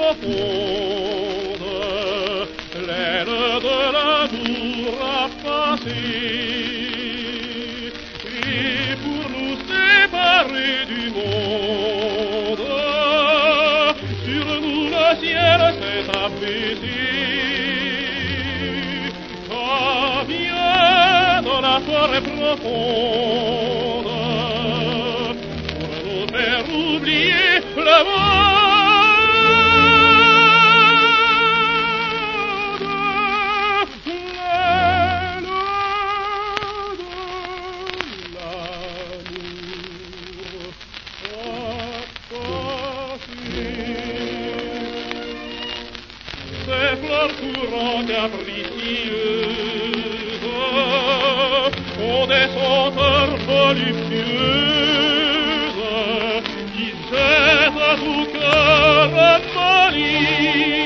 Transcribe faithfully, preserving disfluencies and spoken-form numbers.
profonde, l'aile de l'amour a passé. Et pour nous séparer du monde, sur nous le ciel s'est abaissé. Ah, viens dans la forêt profonde, pour nous faire oublier le monde. Ces fleurs courantes capricieuses ont des senteurs voluptueuses qui jettent à tout cœur folie.